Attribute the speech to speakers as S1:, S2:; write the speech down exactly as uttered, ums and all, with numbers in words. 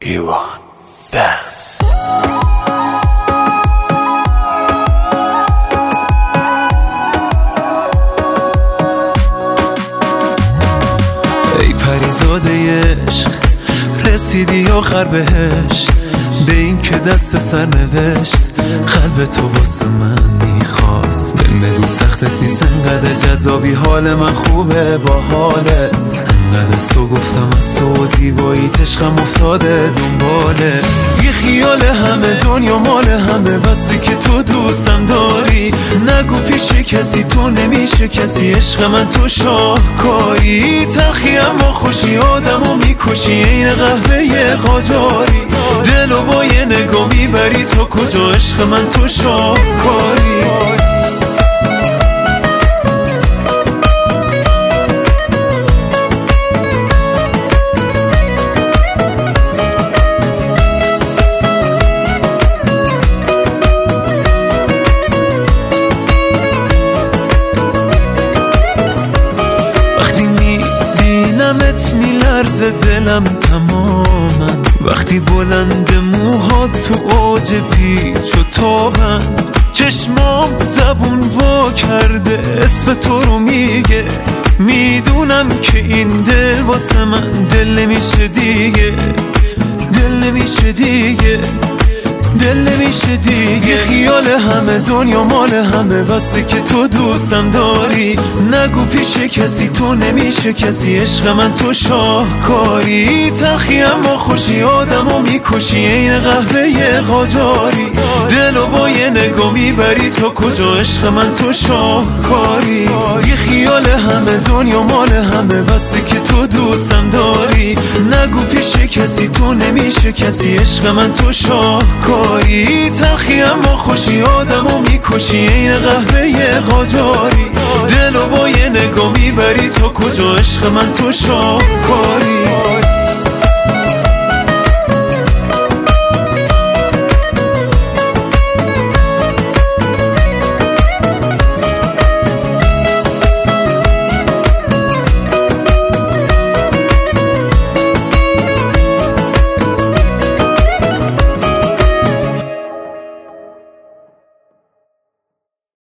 S1: ایوان بند. ای پریزاده عشق رسیدی آخر بهش، به این که دست سر نوشت قلب تو واسه من میخواست. به بگو سختت نیست انقدر جذابی، حال من خوبه با حالت انقدر سو گفتم از تو زیبایی عشقم افتاده دنباله. بی خیال همه دنیا مال همه، بسه که تو دوستم داری نگو پیش کسی تو نمیشه کسی. عشق من تو شاهکاری تلخی اما خوشی آدمو میکشی این قهوه قاجاری. دلو با یه نگاه میبری تو کجا عشق من تو شاهکاری. وقتی میبینمت میلرزه دلم تماما، وقتی بلند موهات تو اوج پیچ و تابن، چشمام زبون وا کرده اسم تو رو میگه. میدونم که این دل واسه من دل نمیشه دیگه، دل نمیشه دیگه، دل نمیشه دیگه. خیال همه دنیا مال همه، بسه که تو دوستم داری نگو پیش کسی تو نمیشه کسی. عشق من تو شاهکاری تلخی اما خوشی آدمو میکشی این قهوه قاجاری. دلو با یه نگاه میبری تو کجا عشق من تو شاهکاری. بی خیال همه دنیا مال همه، بسه که تو دوستم داری نگو پیش کسی تو نمیشه کسی. عشق من تو شاهکاری تلخی اما خوشی آدمو میکشی این قهوه قاجاری. دلو با یه نگاه میبری تو کجا عشق من تو شاهکاری.